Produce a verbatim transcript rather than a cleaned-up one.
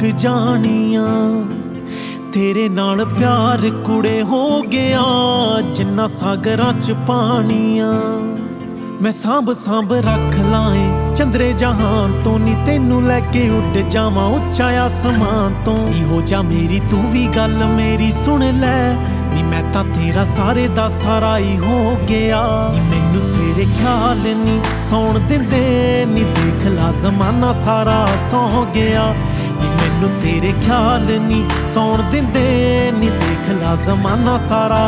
ਮੁੱਕ ਜਾਣੀਆਂ। तेरे नाल प्यार कुड़े हो गया जिन्ना सागरां च पानियां। मैं सांभ सांभ रख लाए चंद्रे जहान तो नी तेनू लैके उड़ जावां उच्चा आसमान तो। नी हो जा मेरी तू भी गल मेरी सुन लै नी मैं तां तेरा सारे दा सारा ही हो गया। नी मैनू तेरे ख्याल नी सौण दिंदे नी देख ला जमाना सारा सौ गया। मैनू तेरे ख्याल नी सौण दिंदे नी देख ला जमाना सारा